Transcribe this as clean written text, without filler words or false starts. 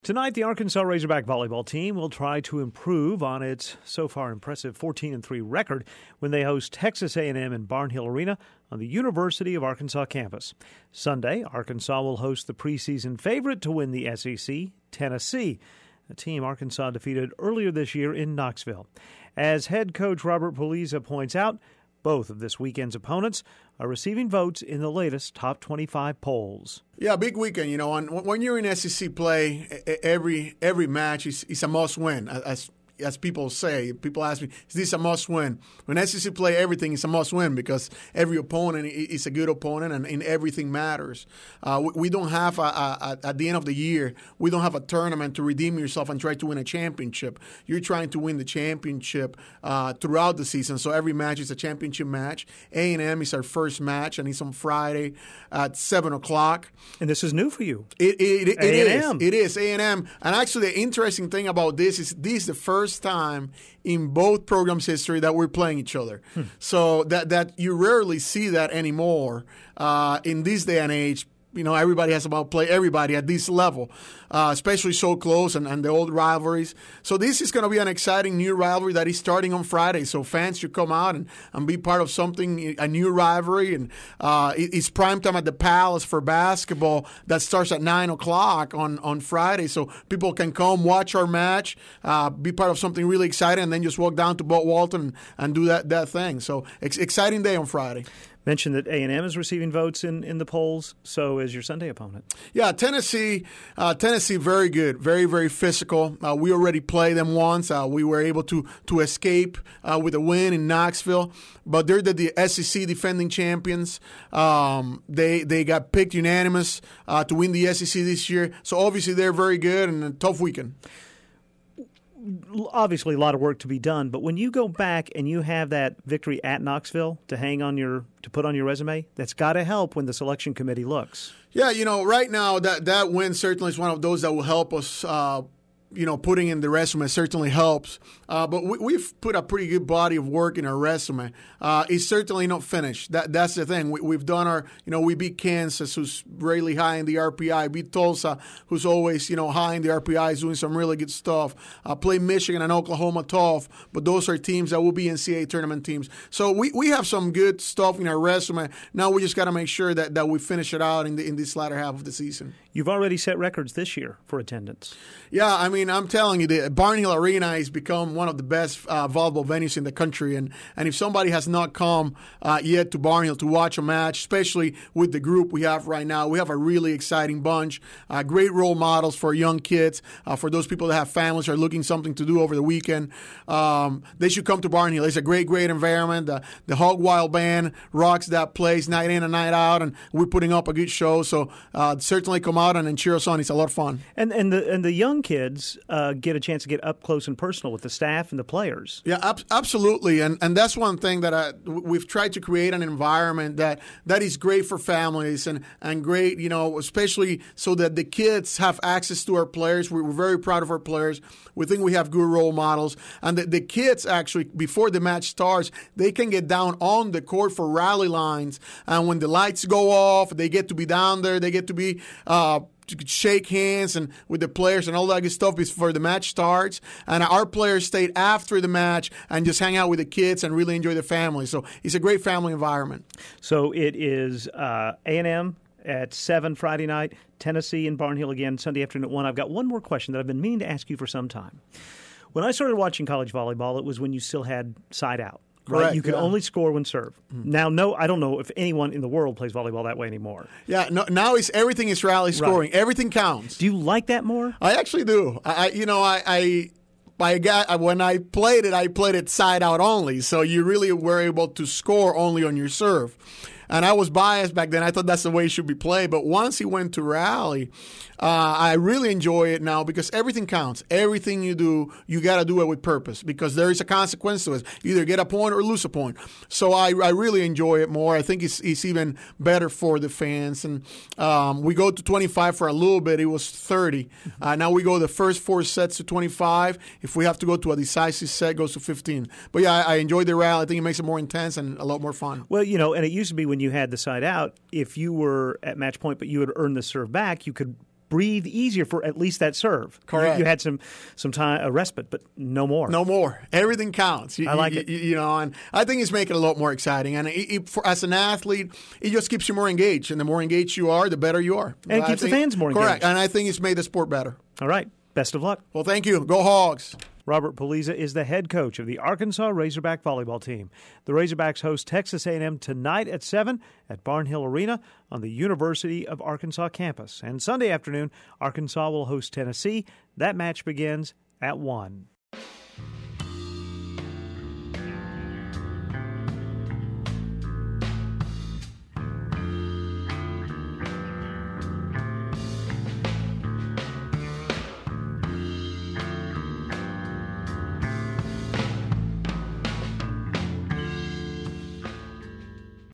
Tonight, the Arkansas Razorback volleyball team will try to improve on its so far impressive 14-3 record when they host Texas A&M in Barnhill Arena on the University of Arkansas campus. Sunday, Arkansas will host the preseason favorite to win the SEC, Tennessee, a team Arkansas defeated earlier this year in Knoxville. As head coach Robert Puliza points out, both of this weekend's opponents are receiving votes in the latest top 25 polls. Yeah, big weekend. You know, when you're in SEC play, every match is a must-win. As people say, people ask me, is this a must-win? When SEC play, everything is a must-win because every opponent is a good opponent and everything matters. We don't have, at the end of the year, we don't have a tournament to redeem yourself and try to win a championship. You're trying to win the championship throughout the season, so every match is a championship match. A&M is our first match, and it's on Friday at 7 o'clock. And this is new for you. It is A&M. And actually, the interesting thing about this is the first time in both programs' history that we're playing each other. So that you rarely see that anymore in this day and age. You know, everybody has about play everybody at this level, especially so close and the old rivalries. So this is going to be an exciting new rivalry that is starting on Friday. So fans should come out and be part of something, a new rivalry. And it's primetime at the Palace for basketball that starts at 9 o'clock on Friday. So people can come watch our match, be part of something really exciting, and then just walk down to Boat Walton and do that thing. So exciting day on Friday. Mentioned that A&M is receiving votes in the polls. So is your Sunday opponent. Yeah, Tennessee, very good, very, very physical. We already played them once. We were able to escape with a win in Knoxville, but they're the SEC defending champions. They got picked unanimous to win the SEC this year. So obviously they're very good and a tough weekend. Obviously, a lot of work to be done, but when you go back and you have that victory at Knoxville to put on your resume, that's got to help when the selection committee looks. Yeah, you know, right now that win certainly is one of those that will help us. Putting in the resume certainly helps. But we've put a pretty good body of work in our resume. It's certainly not finished. That's the thing. We've done we beat Kansas, who's really high in the RPI. Beat Tulsa, who's always, high in the RPI, is doing some really good stuff. Play Michigan and Oklahoma tough, but those are teams that will be NCAA tournament teams. So we have some good stuff in our resume. Now we just got to make sure that we finish it out in this latter half of the season. You've already set records this year for attendance. Yeah, I mean, I'm telling you, the Barnhill Arena has become one of the best volleyball venues in the country. And if somebody has not come yet to Barnhill to watch a match, especially with the group we have right now, we have a really exciting bunch, great role models for young kids, for those people that have families or are looking something to do over the weekend. They should come to Barnhill. It's a great, great environment. The Hog Wild Band rocks that place night in and night out, and we're putting up a good show. So certainly come out and cheer us on. It's a lot of fun. And the young kids get a chance to get up close and personal with the staff and the players. Yeah, absolutely. And that's one thing that we've tried to create an environment that is great for families and great, especially so that the kids have access to our players. We're very proud of our players. We think we have good role models. And the kids actually, before the match starts, they can get down on the court for rally lines. And when the lights go off, they get to be down there. They get to be shake hands and with the players and all that good stuff before the match starts. And our players stayed after the match and just hang out with the kids and really enjoy the family. So it's a great family environment. So it is A&M at 7 Friday night, Tennessee in Barnhill again Sunday afternoon at 1. I've got one more question that I've been meaning to ask you for some time. When I started watching college volleyball, it was when you still had side out. Right, correct, you can only score when serve. Now, I don't know if anyone in the world plays volleyball that way anymore. Yeah, now everything is rally scoring. Right. Everything counts. Do you like that more? I actually do. When I played it side out only, so you really were able to score only on your serve. And I was biased back then. I thought that's the way it should be played. But once he went to rally, I really enjoy it now because everything counts. Everything you do, you got to do it with purpose because there is a consequence to it. You either get a point or lose a point. So I really enjoy it more. I think it's even better for the fans. And we go to 25 for a little bit. It was 30. Now we go the first 4 sets to 25. If we have to go to a decisive set, it goes to 15. But yeah, I enjoy the rally. I think it makes it more intense and a lot more fun. Well, and it used to be when you had the side out, if you were at match point but you had earned the serve back, you could breathe easier for at least that serve. Correct. You had some time a respite, but no more. No more. Everything counts. I like it. And I think it's making it a lot more exciting. And as an athlete, it just keeps you more engaged. And the more engaged you are, the better you are. And it keeps the fans more engaged. Correct. And I think it's made the sport better. All right. Best of luck. Well, thank you. Go Hogs. Robert Puliza is the head coach of the Arkansas Razorback volleyball team. The Razorbacks host Texas A&M tonight at 7 at Barnhill Arena on the University of Arkansas campus. And Sunday afternoon, Arkansas will host Tennessee. That match begins at 1.